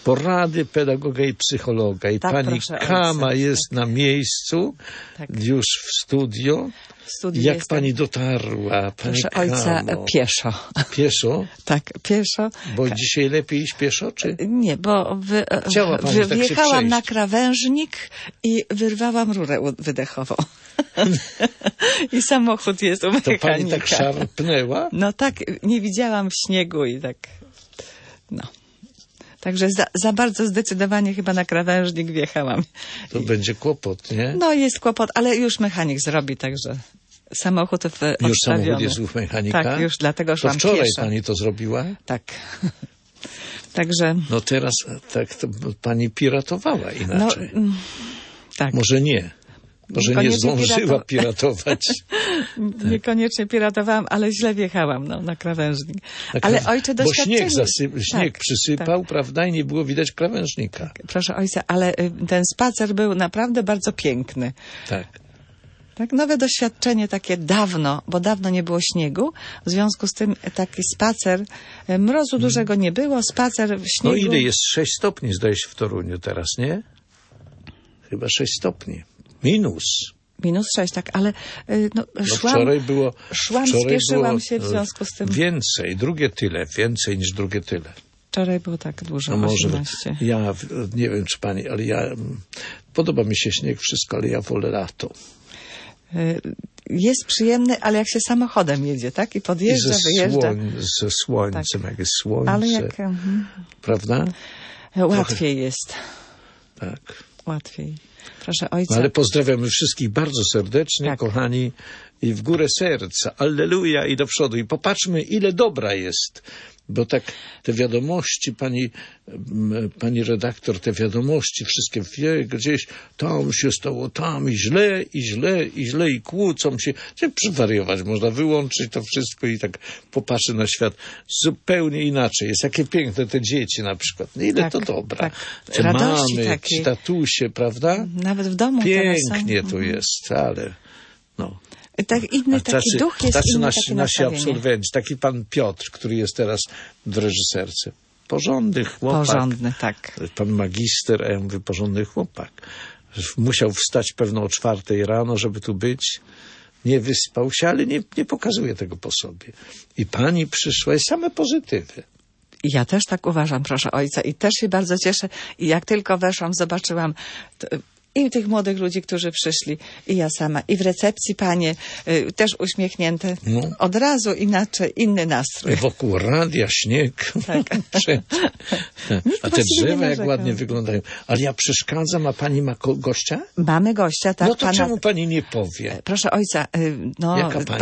porady pedagoga i psychologa. I Tak, pani Kama ojca, jest na miejscu, już w studio. Jak jestem. pani dotarła, pani Proszę ojca, Kamo? pieszo. Pieszo? Tak, pieszo. Bo dzisiaj lepiej iść pieszo, czy? Nie, bo Chciała pani tak się wjechałam na przejść. krawężnik i wyrwałam rurę wydechową. I samochód jest u mechanika. To pani tak szarpnęła? No tak, nie widziałam w śniegu i tak, no. Także za bardzo zdecydowanie chyba na krawężnik wjechałam. To będzie kłopot, nie? No jest kłopot, ale już mechanik zrobi, także samochód odstawiony. Już samochód jest u mechanika? Tak, już dlatego To szłam wczoraj pieszo. pani to zrobiła? Tak. Także... No teraz tak to pani piratowała inaczej. No, tak. Może nie. Może nie zdążyła piratować. Niekoniecznie piratowałam, ale źle wjechałam na krawężnik. Ale ojcze doświadczenie... Bo śnieg przysypał, prawda, i nie było widać krawężnika. Proszę ojca, ale ten spacer był naprawdę bardzo piękny. Tak. Tak, nowe doświadczenie takie dawno, bo dawno nie było śniegu. W związku z tym taki spacer, mrozu dużego nie było, spacer w śniegu... No ile jest? 6 stopni zdaje się w Toruniu teraz, nie? Chyba 6 stopni. -6, tak, ale no, szłam, spieszyłam się w związku z tym. Więcej niż drugie tyle. Wczoraj było tak dużo, no 18. Ja nie wiem, czy pani, ale podoba mi się śnieg, wszystko, ale ja wolę lato. Jest przyjemny, ale jak się samochodem jedzie, tak? I podjeżdża, wyjeżdża. Ze słońcem, tak. Jak jest słońce. Ale prawda? Łatwiej jest. Tak. Łatwiej. Proszę ojca. No, ale pozdrawiamy wszystkich bardzo serdecznie, tak. Kochani, i w górę serca. Alleluja i do przodu. I popatrzmy, ile dobra jest. Bo tak te wiadomości, pani redaktor, te wiadomości wszystkie gdzieś tam się stało, tam i źle i kłócą się. Przywariować można, wyłączyć to wszystko i tak popatrzy na świat zupełnie inaczej. Jest jakie piękne te dzieci na przykład. Ile tak, to dobra. Tak. Te radości mamy, takiej. tatusie, prawda? Nawet w domu pięknie to jest, ale no. Tak, inny taki duch jest, tacy nasi absolwenci, taki pan Piotr, który jest teraz w reżyserce. Porządny chłopak. Porządny, tak. Pan magister, a ja mówię, porządny chłopak. Musiał wstać pewno o 4 rano, żeby tu być. Nie wyspał się, ale nie pokazuje tego po sobie. I pani przyszła i same pozytywy. Ja też tak uważam, proszę ojca. I też się bardzo cieszę. I jak tylko weszłam, zobaczyłam... I tych młodych ludzi, którzy przyszli, i ja sama, i w recepcji panie, też uśmiechnięte. No. Od razu inaczej, inny nastrój. Wokół radia, śnieg. Tak. A te drzewa jak ładnie wyglądają. Ale ja przeszkadzam, a pani ma gościa? Mamy gościa, tak. No to czemu pani nie powie? Proszę ojca, no,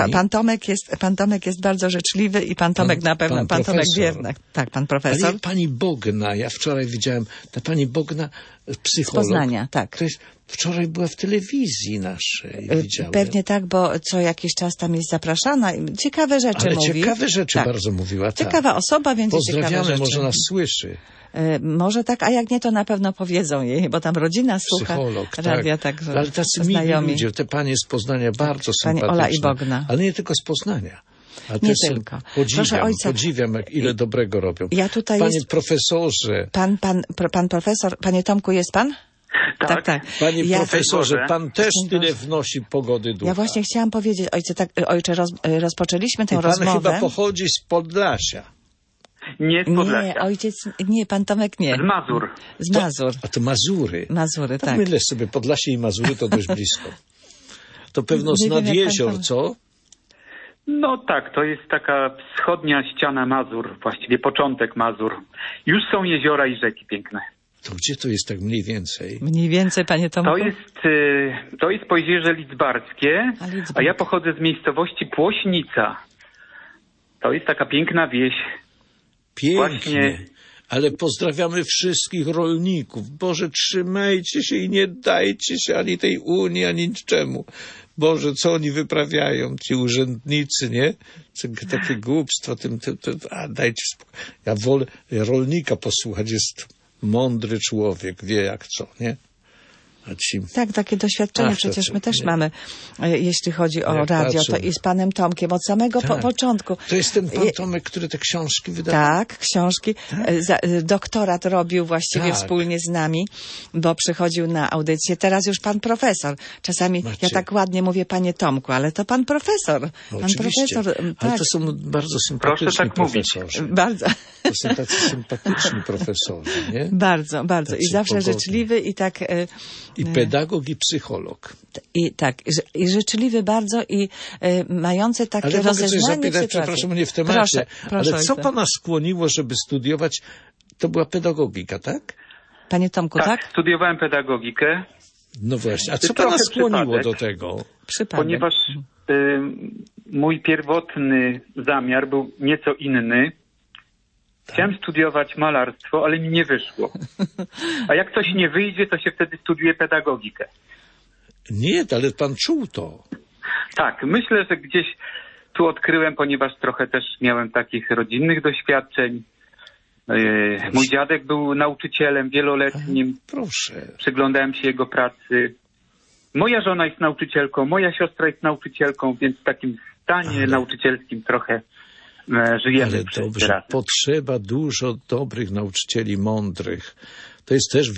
pan Tomek jest bardzo życzliwy i pan Tomek na pewno, pan Tomek wierny. Tak, pan profesor. Ale pani Bogna, ja wczoraj widziałem, ta pani Bogna, psycholog. Z Poznania, tak. To jest, wczoraj była w telewizji naszej, widziałem. Pewnie tak, bo co jakiś czas tam jest zapraszana. Ciekawe rzeczy mówi. Ale ciekawe rzeczy bardzo mówiła, tak. Ciekawa osoba, więc ciekawe rzeczy. Pozdrawiamy, może nas słyszy. Może tak, a jak nie, to na pewno powiedzą jej, bo tam rodzina słucha radia, tak. Także ale tacy mili ludzie, te panie z Poznania bardzo sympatyczne. Pani Ola i Bogna. Ale nie tylko z Poznania. A nie tylko. Podziwiam, jak ile dobrego robią. Ja tutaj Panie profesorze. Pan profesor, panie Tomku, jest pan? Tak. Panie profesorze, pan też tyle wnosi pogody ducha. Ja właśnie chciałam powiedzieć, ojcze, rozpoczęliśmy tę rozmowę. Pan chyba pochodzi z Podlasia. Nie z Podlasia. Nie, ojciec, nie, pan Tomek nie. Z Mazur. Z Mazur. A to Mazury. Mazury, tak. Mylę sobie, Podlasie i Mazury to dość blisko. To pewno z nad jezior, co? No tak, to jest taka wschodnia ściana Mazur, właściwie początek Mazur. Już są jeziora i rzeki piękne. To gdzie to jest tak mniej więcej? Mniej więcej, panie Tomku? To jest Pojezierze Lidzbarskie, a ja pochodzę z miejscowości Płośnica. To jest taka piękna wieś. Pięknie. Właśnie... Ale pozdrawiamy wszystkich rolników. Boże, trzymajcie się i nie dajcie się ani tej Unii, ani niczemu. Boże, co oni wyprawiają, ci urzędnicy, nie? Takie głupstwo. Dajcie spokój. Ja wolę rolnika posłuchać, jest mądry człowiek, wie jak co, nie? Tak, takie doświadczenie przecież my też mamy, jeśli chodzi o radio, to i z panem Tomkiem od samego początku. To jest ten pan Tomek, który te książki wydawał? Tak, książki. Doktorat robił właściwie wspólnie z nami, bo przychodził na audycję. Teraz już pan profesor. Czasami ja tak ładnie mówię panie Tomku, ale to pan profesor. Pan profesor, ale to są bardzo sympatyczni profesorzy. Bardzo. To są tacy sympatyczni profesorzy, nie? Bardzo, bardzo. I zawsze życzliwy i tak... I pedagog, i psycholog. I tak, i życzliwy bardzo i mający takie rozeznanie sytuacji. Ale mogę coś zapytać, przepraszam, nie w temacie, proszę, ale co pana skłoniło, żeby studiować? To była pedagogika, tak? Panie Tomku, tak? Studiowałem pedagogikę. No właśnie, a co pana skłoniło do tego? Ponieważ mój pierwotny zamiar był nieco inny. Chciałem studiować malarstwo, ale mi nie wyszło. A jak coś nie wyjdzie, to się wtedy studiuje pedagogikę. Nie, ale pan czuł to. Tak, myślę, że gdzieś tu odkryłem, ponieważ trochę też miałem takich rodzinnych doświadczeń. Mój dziadek był nauczycielem wieloletnim. Proszę. Przyglądałem się jego pracy. Moja żona jest nauczycielką, moja siostra jest nauczycielką, więc w takim stanie nauczycielskim trochę żyjemy. Ale dobrze, potrzeba dużo dobrych nauczycieli, mądrych. To jest też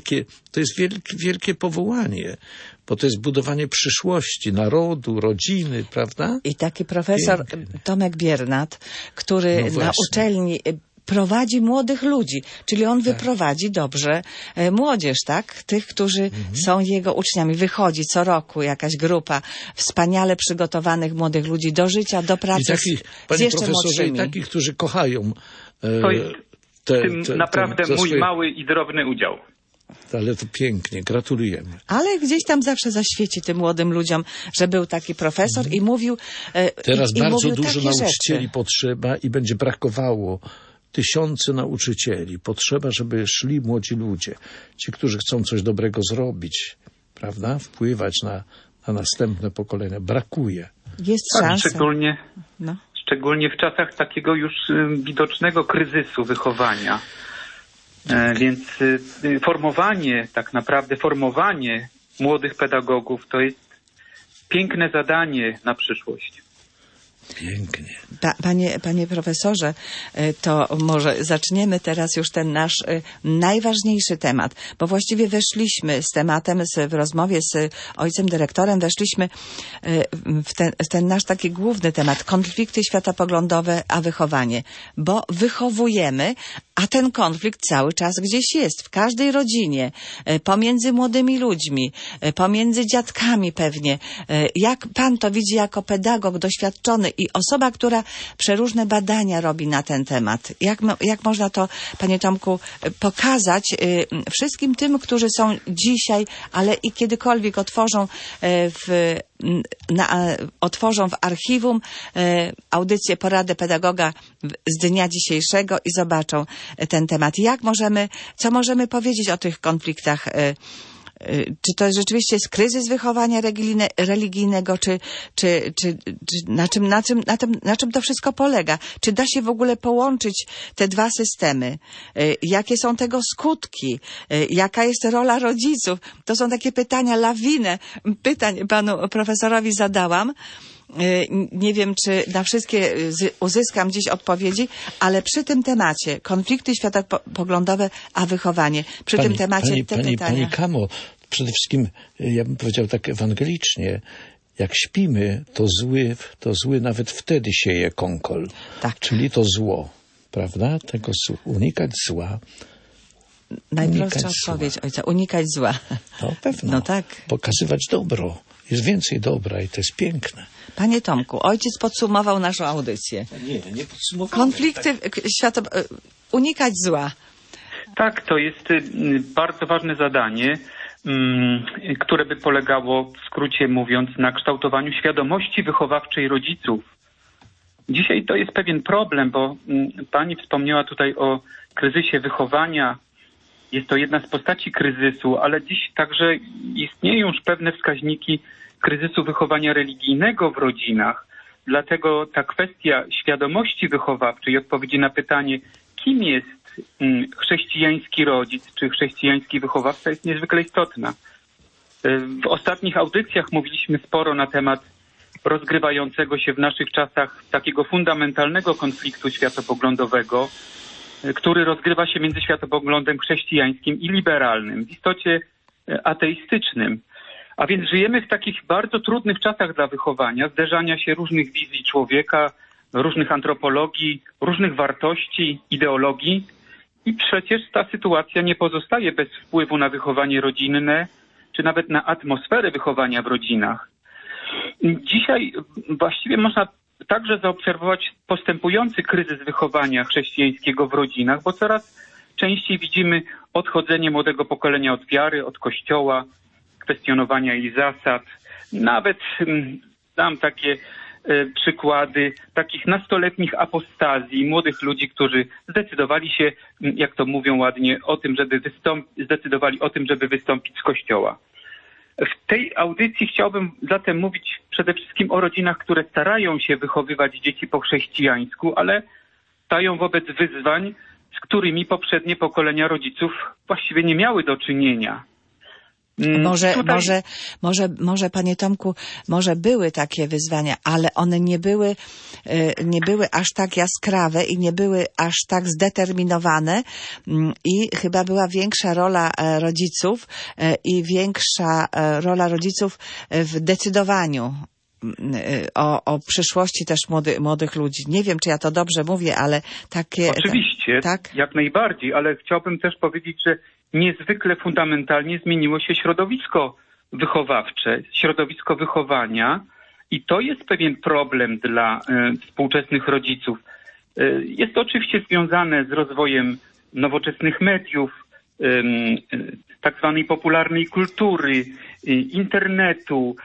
wielkie powołanie, bo to jest budowanie przyszłości, narodu, rodziny, prawda? I taki profesor Tomek Biernat, który na uczelni prowadzi młodych ludzi, czyli on wyprowadzi dobrze młodzież, tak? Tych, którzy są jego uczniami. Wychodzi co roku jakaś grupa wspaniale przygotowanych młodych ludzi do życia, do pracy z jeszcze młodszymi. I takich, którzy kochają to jest naprawdę mój mały i drobny udział. Ale to pięknie, gratulujemy. Ale gdzieś tam zawsze zaświeci tym młodym ludziom, że był taki profesor i mówił Teraz i bardzo mówił dużo takie nauczycieli rzeczy. potrzeba i będzie brakowało. Tysiące nauczycieli. Potrzeba, żeby szli młodzi ludzie. Ci, którzy chcą coś dobrego zrobić, prawda? Wpływać na następne pokolenia. Brakuje. Jest szansa. Szczególnie w czasach takiego już widocznego kryzysu wychowania. Więc formowanie młodych pedagogów to jest piękne zadanie na przyszłość. Pięknie. Panie profesorze, to może zaczniemy teraz już ten nasz najważniejszy temat, bo właściwie weszliśmy z tematem, w rozmowie z ojcem dyrektorem, weszliśmy w ten nasz taki główny temat, konflikty światopoglądowe, a wychowanie, bo wychowujemy, a ten konflikt cały czas gdzieś jest, w każdej rodzinie, pomiędzy młodymi ludźmi, pomiędzy dziadkami pewnie. Jak pan to widzi jako pedagog doświadczony i osoba, która przeróżne badania robi na ten temat? Jak można to, panie Tomku, pokazać wszystkim tym, którzy są dzisiaj, ale i kiedykolwiek otworzą w archiwum audycję Poradę Pedagoga z dnia dzisiejszego i zobaczą ten temat. Co możemy powiedzieć o tych konfliktach? Czy to rzeczywiście jest kryzys wychowania religijnego, czy na czym to wszystko polega? Czy da się w ogóle połączyć te dwa systemy? Jakie są tego skutki? Jaka jest rola rodziców? To są takie pytania, lawinę pytań panu profesorowi zadałam. Nie wiem, czy na wszystkie uzyskam dziś odpowiedzi, ale przy tym temacie konflikty światopoglądowe, a wychowanie, przy tym temacie te pytania. Pani Kamo, przede wszystkim ja bym powiedział tak ewangelicznie, jak śpimy, to zły nawet wtedy sieje konkol. Tak. Czyli to zło, prawda? Unikać zła. Najprostsza odpowiedź ojca, unikać zła. No pewno. No tak. Pokazywać dobro. Jest więcej dobra i to jest piękne. Panie Tomku, ojciec podsumował naszą audycję. Nie podsumowałem. Konflikty unikać zła. Tak, to jest bardzo ważne zadanie, które by polegało, w skrócie mówiąc, na kształtowaniu świadomości wychowawczej rodziców. Dzisiaj to jest pewien problem, bo pani wspomniała tutaj o kryzysie wychowania. Jest to jedna z postaci kryzysu, ale dziś także istnieją już pewne wskaźniki kryzysu wychowania religijnego w rodzinach. Dlatego ta kwestia świadomości wychowawczej, odpowiedzi na pytanie, kim jest chrześcijański rodzic czy chrześcijański wychowawca, jest niezwykle istotna. W ostatnich audycjach mówiliśmy sporo na temat rozgrywającego się w naszych czasach takiego fundamentalnego konfliktu światopoglądowego, który rozgrywa się między światopoglądem chrześcijańskim i liberalnym, w istocie ateistycznym. A więc żyjemy w takich bardzo trudnych czasach dla wychowania, zderzania się różnych wizji człowieka, różnych antropologii, różnych wartości, ideologii. I przecież ta sytuacja nie pozostaje bez wpływu na wychowanie rodzinne, czy nawet na atmosferę wychowania w rodzinach. Dzisiaj właściwie można także zaobserwować postępujący kryzys wychowania chrześcijańskiego w rodzinach, bo coraz częściej widzimy odchodzenie młodego pokolenia od wiary, od Kościoła, kwestionowania jej zasad. Nawet dam takie przykłady takich nastoletnich apostazji, młodych ludzi, którzy zdecydowali się, jak to mówią ładnie, zdecydowali o tym, żeby wystąpić z Kościoła. W tej audycji chciałbym zatem mówić przede wszystkim o rodzinach, które starają się wychowywać dzieci po chrześcijańsku, ale stają wobec wyzwań, z którymi poprzednie pokolenia rodziców właściwie nie miały do czynienia. Może, panie Tomku, może były takie wyzwania, ale one nie były aż tak jaskrawe i nie były aż tak zdeterminowane i chyba była większa rola rodziców i większa rola rodziców w decydowaniu o przyszłości też młodych ludzi. Nie wiem, czy ja to dobrze mówię, ale takie... Oczywiście, tak? Jak najbardziej, ale chciałbym też powiedzieć, że niezwykle fundamentalnie zmieniło się środowisko wychowawcze, środowisko wychowania i to jest pewien problem dla współczesnych rodziców. Jest to oczywiście związane z rozwojem nowoczesnych mediów, tak zwanej popularnej kultury, internetu,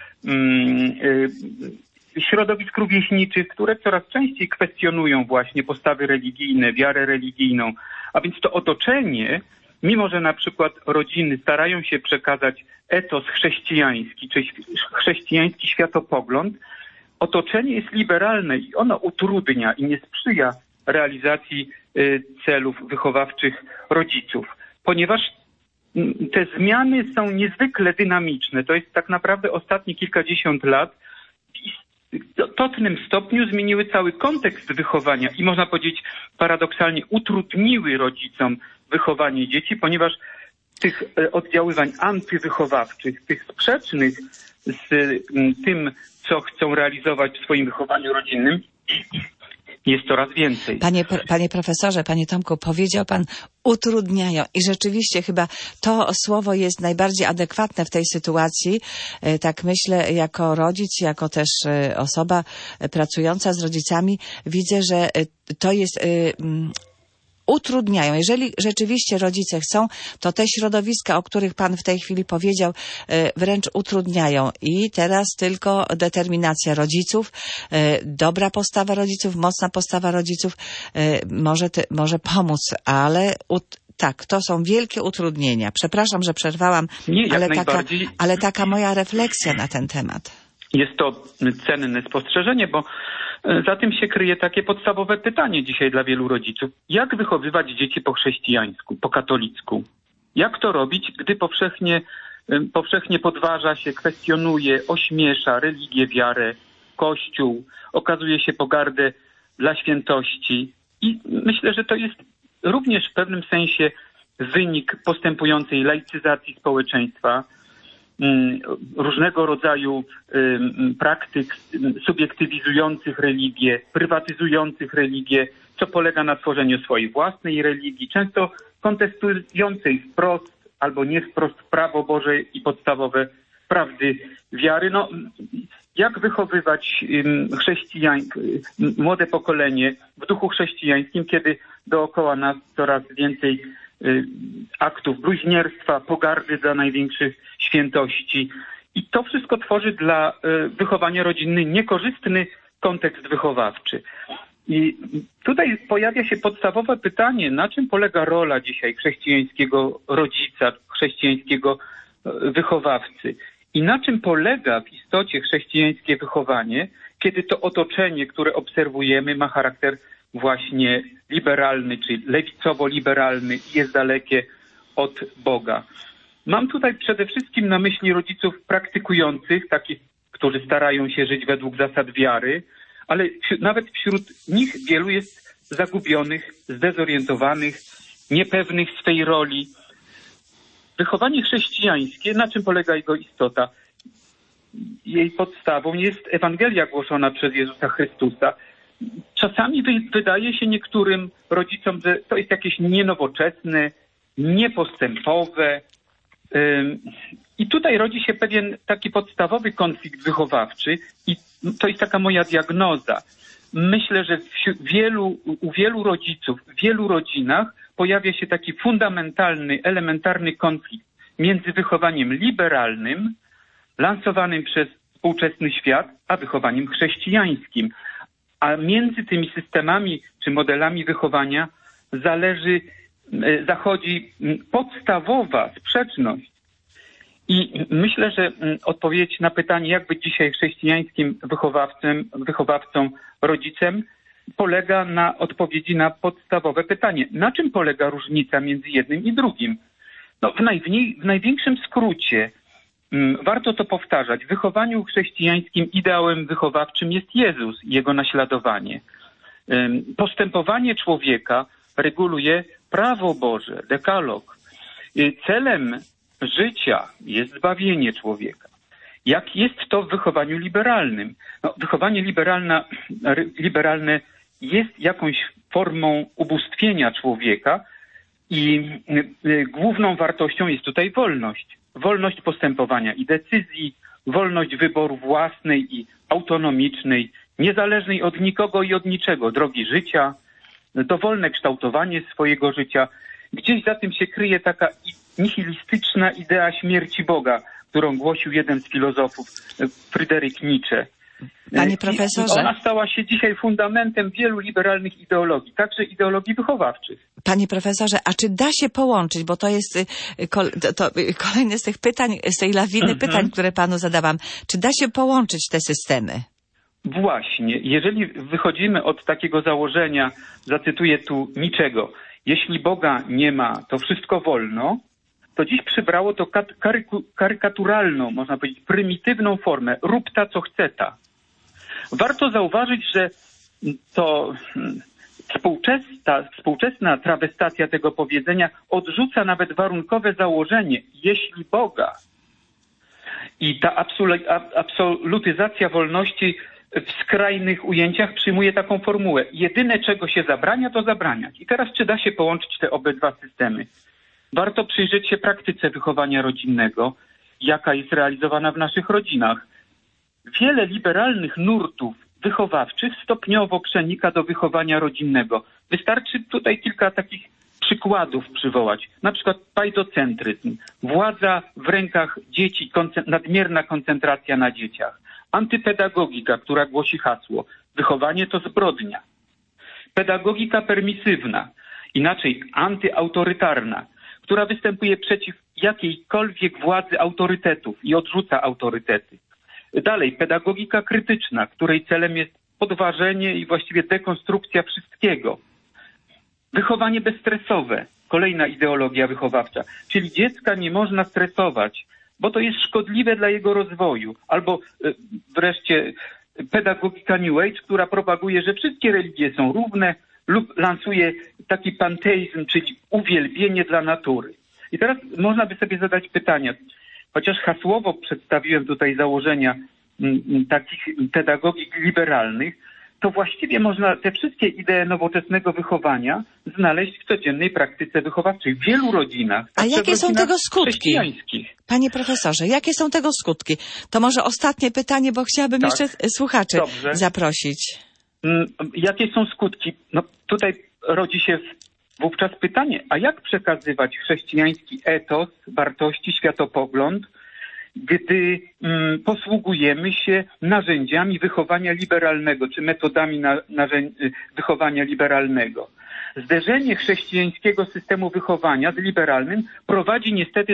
środowisk rówieśniczych, które coraz częściej kwestionują właśnie postawy religijne, wiarę religijną. A więc to otoczenie, mimo że na przykład rodziny starają się przekazać etos chrześcijański, czy chrześcijański światopogląd, otoczenie jest liberalne i ono utrudnia i nie sprzyja realizacji celów wychowawczych rodziców, ponieważ te zmiany są niezwykle dynamiczne. To jest tak naprawdę ostatnie kilkadziesiąt lat w istotnym stopniu zmieniły cały kontekst wychowania i można powiedzieć paradoksalnie utrudniły rodzicom wychowanie dzieci, ponieważ tych oddziaływań antywychowawczych, tych sprzecznych z tym, co chcą realizować w swoim wychowaniu rodzinnym, jest coraz więcej. Panie profesorze, panie Tomku, powiedział pan utrudniają i rzeczywiście chyba to słowo jest najbardziej adekwatne w tej sytuacji. Tak myślę, jako rodzic, jako też osoba pracująca z rodzicami, widzę, że to jest... utrudniają. Jeżeli rzeczywiście rodzice chcą, to te środowiska, o których pan w tej chwili powiedział, wręcz utrudniają. I teraz tylko determinacja rodziców, dobra postawa rodziców, mocna postawa rodziców może pomóc, ale tak, to są wielkie utrudnienia. Przepraszam, że przerwałam, ale taka moja refleksja na ten temat. Jest to cenne spostrzeżenie, bo za tym się kryje takie podstawowe pytanie dzisiaj dla wielu rodziców. Jak wychowywać dzieci po chrześcijańsku, po katolicku? Jak to robić, gdy powszechnie podważa się, kwestionuje, ośmiesza religię, wiarę, Kościół, okazuje się pogardę dla świętości? I myślę, że to jest również w pewnym sensie wynik postępującej laicyzacji społeczeństwa, różnego rodzaju praktyk subiektywizujących religię, prywatyzujących religię, co polega na tworzeniu swojej własnej religii, często kontestującej wprost albo nie wprost prawo Boże i podstawowe prawdy wiary. Jak wychowywać młode pokolenie w duchu chrześcijańskim, kiedy dookoła nas coraz więcej aktów bluźnierstwa, pogardy dla największych świętości. I to wszystko tworzy dla wychowania rodziny niekorzystny kontekst wychowawczy. I tutaj pojawia się podstawowe pytanie, na czym polega rola dzisiaj chrześcijańskiego rodzica, chrześcijańskiego wychowawcy i na czym polega w istocie chrześcijańskie wychowanie, kiedy to otoczenie, które obserwujemy, ma charakter właśnie liberalny, czy lewicowo-liberalny i jest dalekie od Boga. Mam tutaj przede wszystkim na myśli rodziców praktykujących, takich, którzy starają się żyć według zasad wiary, ale nawet wśród nich wielu jest zagubionych, zdezorientowanych, niepewnych swej roli. Wychowanie chrześcijańskie, na czym polega jego istota? Jej podstawą jest Ewangelia głoszona przez Jezusa Chrystusa. Czasami wydaje się niektórym rodzicom, że to jest jakieś nienowoczesne, niepostępowe. I tutaj rodzi się pewien taki podstawowy konflikt wychowawczy i to jest taka moja diagnoza. Myślę, że u wielu rodziców, w wielu rodzinach pojawia się taki fundamentalny, elementarny konflikt między wychowaniem liberalnym, lansowanym przez współczesny świat, a wychowaniem chrześcijańskim. A między tymi systemami czy modelami wychowania zachodzi podstawowa sprzeczność. I myślę, że odpowiedź na pytanie, jak być dzisiaj chrześcijańskim wychowawcą, rodzicem, polega na odpowiedzi na podstawowe pytanie. Na czym polega różnica między jednym i drugim? No, w największym skrócie, warto to powtarzać, w wychowaniu chrześcijańskim ideałem wychowawczym jest Jezus i Jego naśladowanie. Postępowanie człowieka reguluje prawo Boże, dekalog. Celem życia jest zbawienie człowieka. Jak jest to w wychowaniu liberalnym? No, wychowanie liberalne jest jakąś formą ubóstwienia człowieka i główną wartością jest tutaj wolność. Wolność postępowania i decyzji, wolność wyboru własnej i autonomicznej, niezależnej od nikogo i od niczego, drogi życia, dowolne kształtowanie swojego życia. Gdzieś za tym się kryje taka nihilistyczna idea śmierci Boga, którą głosił jeden z filozofów, Fryderyk Nietzsche. Panie profesorze. Ona stała się dzisiaj fundamentem wielu liberalnych ideologii, także ideologii wychowawczych. Panie profesorze, a czy da się połączyć, bo to jest kolejne z tych pytań, z tej lawiny pytań, które panu zadałam, czy da się połączyć te systemy? Właśnie, jeżeli wychodzimy od takiego założenia, zacytuję tu Niczego, jeśli Boga nie ma, to wszystko wolno, to dziś przybrało to karykaturalną, można powiedzieć, prymitywną formę. Rób ta, co chce ta. Warto zauważyć, że to współczesna trawestacja tego powiedzenia odrzuca nawet warunkowe założenie, jeśli Boga. I ta absolutyzacja wolności w skrajnych ujęciach przyjmuje taką formułę. Jedyne, czego się zabrania, to zabraniać. I teraz czy da się połączyć te obydwa systemy? Warto przyjrzeć się praktyce wychowania rodzinnego, jaka jest realizowana w naszych rodzinach. Wiele liberalnych nurtów wychowawczych stopniowo przenika do wychowania rodzinnego. Wystarczy tutaj kilka takich przykładów przywołać. Na przykład pajdocentryzm, władza w rękach dzieci, nadmierna koncentracja na dzieciach. Antypedagogika, która głosi hasło wychowanie to zbrodnia. Pedagogika permisywna, inaczej antyautorytarna, która występuje przeciw jakiejkolwiek władzy autorytetów i odrzuca autorytety. Dalej, pedagogika krytyczna, której celem jest podważenie i właściwie dekonstrukcja wszystkiego. Wychowanie bezstresowe, kolejna ideologia wychowawcza, czyli dziecka nie można stresować, bo to jest szkodliwe dla jego rozwoju. Albo wreszcie pedagogika New Age, która propaguje, że wszystkie religie są równe lub lansuje taki panteizm, czyli uwielbienie dla natury. I teraz można by sobie zadać pytania, chociaż hasłowo przedstawiłem tutaj założenia takich pedagogik liberalnych, to właściwie można te wszystkie idee nowoczesnego wychowania znaleźć w codziennej praktyce wychowawczej w wielu rodzinach. A jakie są tego skutki? Panie profesorze, jakie są tego skutki? To może ostatnie pytanie, bo chciałabym jeszcze słuchaczy zaprosić. Jakie są skutki? No tutaj rodzi się wówczas pytanie, a jak przekazywać chrześcijański etos, wartości, światopogląd, gdy posługujemy się narzędziami wychowania liberalnego, czy metodami wychowania liberalnego. Zderzenie chrześcijańskiego systemu wychowania z liberalnym prowadzi niestety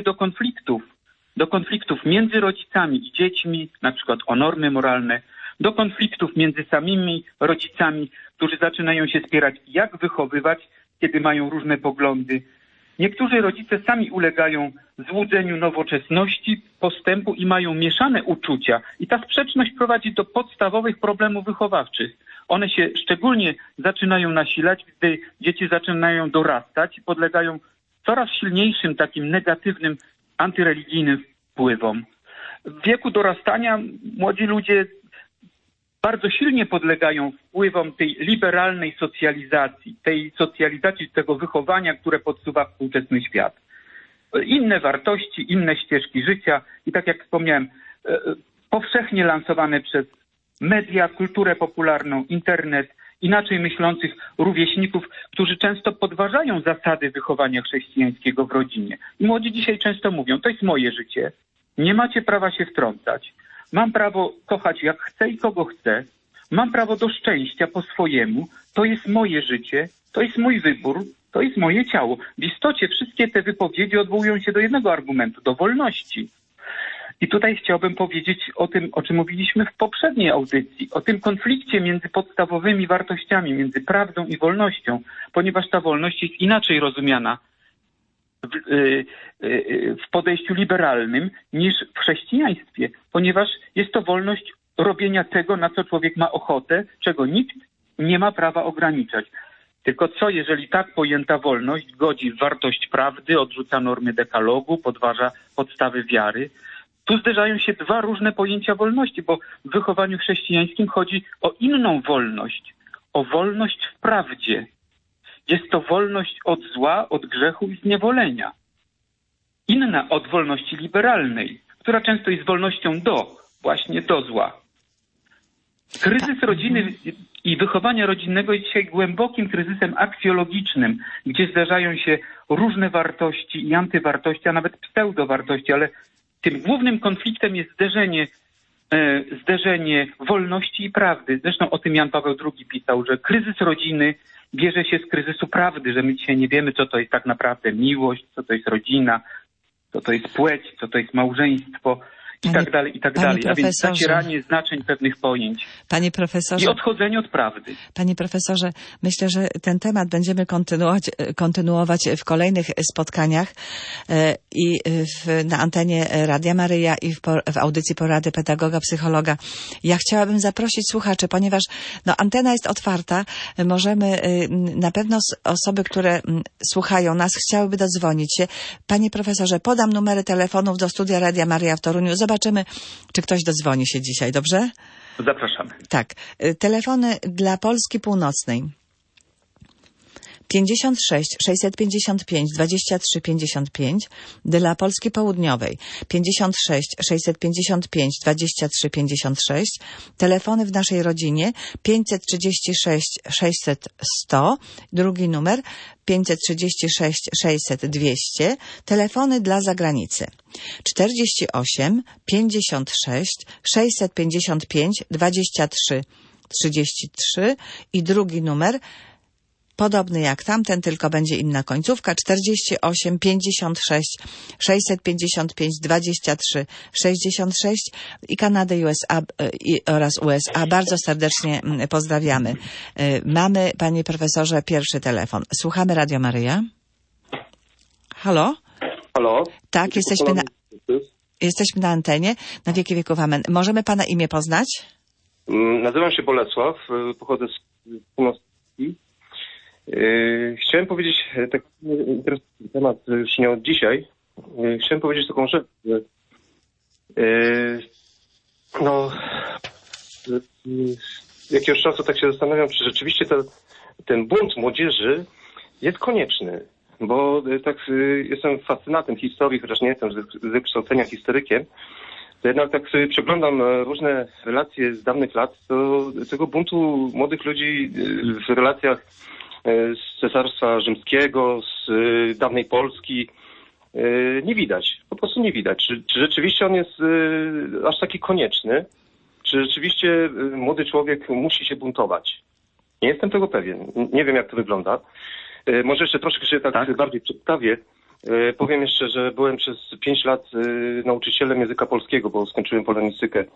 do konfliktów między rodzicami i dziećmi, na przykład o normy moralne, do konfliktów między samymi rodzicami, którzy zaczynają się spierać, jak wychowywać, kiedy mają różne poglądy. Niektórzy rodzice sami ulegają złudzeniu nowoczesności, postępu i mają mieszane uczucia. I ta sprzeczność prowadzi do podstawowych problemów wychowawczych. One się szczególnie zaczynają nasilać, gdy dzieci zaczynają dorastać i podlegają coraz silniejszym takim negatywnym, antyreligijnym wpływom. W wieku dorastania młodzi ludzie bardzo silnie podlegają wpływom tej liberalnej socjalizacji, tej socjalizacji tego wychowania, które podsuwa współczesny świat. Inne wartości, inne ścieżki życia i tak jak wspomniałem, powszechnie lansowane przez media, kulturę popularną, internet, inaczej myślących rówieśników, którzy często podważają zasady wychowania chrześcijańskiego w rodzinie. I młodzi dzisiaj często mówią, to jest moje życie, nie macie prawa się wtrącać. Mam prawo kochać jak chcę i kogo chcę. Mam prawo do szczęścia po swojemu. To jest moje życie, to jest mój wybór, to jest moje ciało. W istocie wszystkie te wypowiedzi odwołują się do jednego argumentu, do wolności. I tutaj chciałbym powiedzieć o tym, o czym mówiliśmy w poprzedniej audycji, o tym konflikcie między podstawowymi wartościami, między prawdą i wolnością, ponieważ ta wolność jest inaczej rozumiana w podejściu liberalnym niż w chrześcijaństwie, ponieważ jest to wolność robienia tego, na co człowiek ma ochotę, czego nikt nie ma prawa ograniczać. Tylko co, jeżeli tak pojęta wolność godzi w wartość prawdy, odrzuca normy dekalogu, podważa podstawy wiary? Tu zderzają się dwa różne pojęcia wolności, bo w wychowaniu chrześcijańskim chodzi o inną wolność, o wolność w prawdzie. Jest to wolność od zła, od grzechu i zniewolenia. Inna od wolności liberalnej, która często jest wolnością właśnie do zła. Kryzys rodziny i wychowania rodzinnego jest dzisiaj głębokim kryzysem aksjologicznym, gdzie zdarzają się różne wartości i antywartości, a nawet pseudowartości, ale tym głównym konfliktem jest zderzenie wolności i prawdy. Zresztą o tym Jan Paweł II pisał, że kryzys rodziny bierze się z kryzysu prawdy, że my dzisiaj nie wiemy, co to jest tak naprawdę miłość, co to jest rodzina, co to jest płeć, co to jest małżeństwo i tak dalej, i tak dalej. A więc zacieranie znaczeń pewnych pojęć. Panie profesorze, i odchodzenie od prawdy. Panie profesorze, myślę, że ten temat będziemy kontynuować w kolejnych spotkaniach i na antenie Radia Maryja i w audycji Porady Pedagoga, Psychologa. Ja chciałabym zaprosić słuchaczy, ponieważ antena jest otwarta. Możemy na pewno osoby, które słuchają nas, chciałyby dodzwonić się. Panie profesorze, podam numery telefonów do studia Radia Maryja w Toruniu. Zobaczymy, czy ktoś dodzwoni się dzisiaj, dobrze? Zapraszamy. Tak. Telefony dla Polski Północnej 56 655 23 55, dla Polski Południowej 56 655 23 56, telefony w naszej rodzinie 536 600 100, drugi numer 536 600 200, telefony dla zagranicy 48 56 655 23 33 i drugi numer podobny jak tamten, tylko będzie inna końcówka 48 56 655 23 66 i Kanadę oraz USA. Bardzo serdecznie pozdrawiamy. Mamy, panie profesorze, pierwszy telefon. Słuchamy Radio Maryja. Halo? Halo? Tak, jesteśmy na antenie. Na wieki wieków amen. Możemy pana imię poznać? Nazywam się Bolesław, pochodzę z Północnej. Chciałem powiedzieć taki interesujący temat już nie od dzisiaj. Chciałem powiedzieć taką rzecz, że jakiegoś czasu tak się zastanawiam, czy rzeczywiście ten bunt młodzieży jest konieczny, bo tak jestem fascynatem historii, chociaż nie jestem z wykształcenia historykiem, to jednak tak sobie przeglądam różne relacje z dawnych lat, to tego buntu młodych ludzi w relacjach z Cesarstwa Rzymskiego, z dawnej Polski nie widać. Po prostu nie widać. Czy rzeczywiście on jest aż taki konieczny? Czy rzeczywiście młody człowiek musi się buntować? Nie jestem tego pewien. Nie wiem, jak to wygląda. Może jeszcze troszkę się tak bardziej przedstawię. Powiem jeszcze, że byłem przez 5 lat nauczycielem języka polskiego, bo skończyłem polonistykę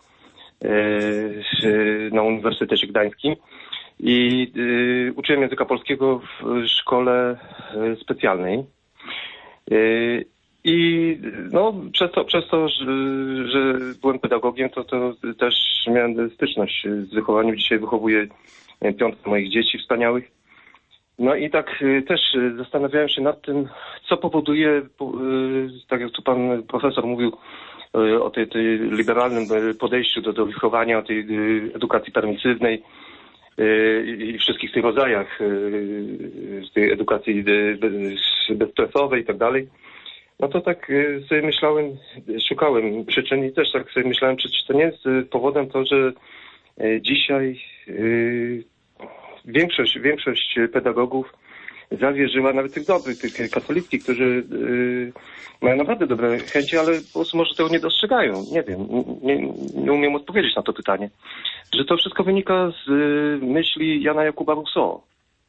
na Uniwersytecie Gdańskim. I uczyłem języka polskiego w szkole specjalnej. I no, przez to że byłem pedagogiem, to też miałem styczność z wychowaniem. Dzisiaj wychowuję 5 moich dzieci wspaniałych. No i tak też zastanawiałem się nad tym, co powoduje, tak jak tu pan profesor mówił, o tej liberalnym podejściu do wychowania, o tej edukacji permisywnej i wszystkich tych rodzajach tej edukacji bezstresowej i tak dalej. No to tak sobie myślałem, szukałem przyczyn i też tak sobie myślałem, czy to nie jest powodem to, że dzisiaj większość pedagogów zawierzyła, nawet tych dobrych, tych katolickich, którzy mają naprawdę dobre chęci, ale po prostu może tego nie dostrzegają. Nie wiem, nie umiem odpowiedzieć na to pytanie. Że to wszystko wynika z myśli Jana Jakuba Rousseau.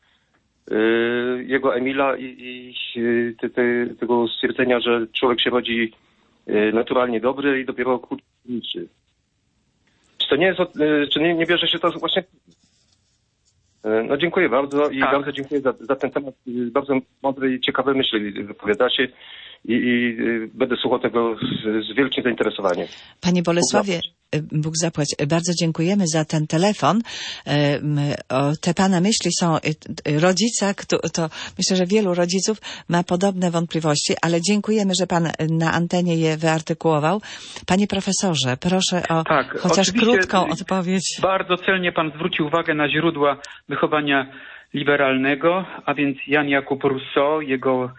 Jego Emila i tego stwierdzenia, że człowiek się rodzi naturalnie dobry i dopiero okrutnie niczy. Czy to nie jest, czy nie bierze się to właśnie... No dziękuję bardzo i bardzo dziękuję za ten temat. Bardzo mądre i ciekawe myśli wypowiadacie i będę słuchał tego z wielkim zainteresowaniem. Panie Bolesławie, Bóg zapłać, bardzo dziękujemy za ten telefon. Te pana myśli są rodzica, to myślę, że wielu rodziców ma podobne wątpliwości, ale dziękujemy, że pan na antenie je wyartykułował. Panie profesorze, proszę o chociaż krótką odpowiedź. Bardzo celnie pan zwrócił uwagę na źródła wychowania liberalnego, a więc Jan Jakub Rousseau, jego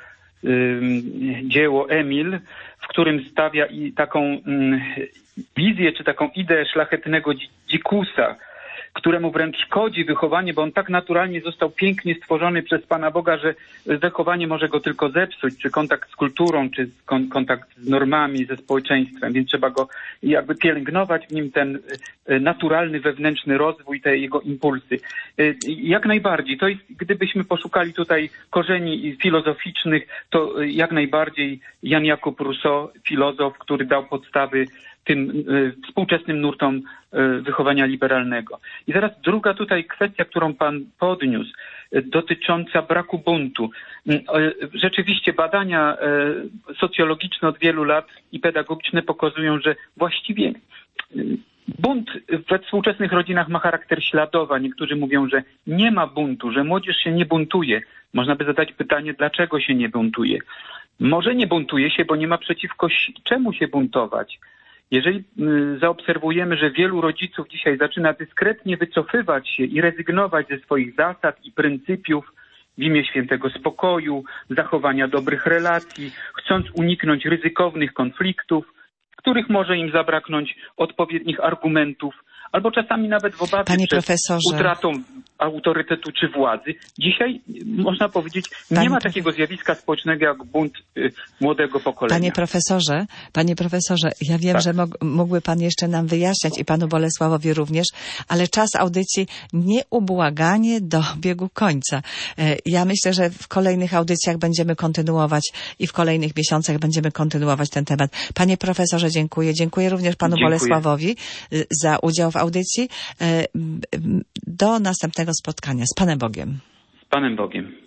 dzieło Emil, w którym stawia i taką wizję, czy taką ideę szlachetnego dzikusa, któremu wręcz szkodzi wychowanie, bo on tak naturalnie został pięknie stworzony przez Pana Boga, że wychowanie może go tylko zepsuć, czy kontakt z kulturą, czy kontakt z normami, ze społeczeństwem, więc trzeba go jakby pielęgnować w nim ten naturalny wewnętrzny rozwój, te jego impulsy. Jak najbardziej, to jest, gdybyśmy poszukali tutaj korzeni filozoficznych, to jak najbardziej Jan Jakub Rousseau, filozof, który dał podstawy tym współczesnym nurtom wychowania liberalnego. I zaraz druga tutaj kwestia, którą pan podniósł, dotycząca braku buntu. Rzeczywiście badania socjologiczne od wielu lat i pedagogiczne pokazują, że właściwie bunt we współczesnych rodzinach ma charakter śladowa. Niektórzy mówią, że nie ma buntu, że młodzież się nie buntuje. Można by zadać pytanie, dlaczego się nie buntuje. Może nie buntuje się, bo nie ma przeciwko czemu się buntować. Jeżeli zaobserwujemy, że wielu rodziców dzisiaj zaczyna dyskretnie wycofywać się i rezygnować ze swoich zasad i pryncypiów w imię świętego spokoju, zachowania dobrych relacji, chcąc uniknąć ryzykownych konfliktów, w których może im zabraknąć odpowiednich argumentów, albo czasami nawet w obawie przed utratą autorytetu czy władzy. Dzisiaj, można powiedzieć, nie ma takiego zjawiska społecznego jak bunt młodego pokolenia. Panie profesorze, ja wiem, że mógłby pan jeszcze nam wyjaśniać i panu Bolesławowi również, ale czas audycji nieubłaganie dobiegł końca. Ja myślę, że w kolejnych audycjach będziemy kontynuować i w kolejnych miesiącach będziemy kontynuować ten temat. Panie profesorze, dziękuję. Dziękuję również panu Bolesławowi za udział w audycji. Do następnego spotkania. Z Panem Bogiem. Z Panem Bogiem.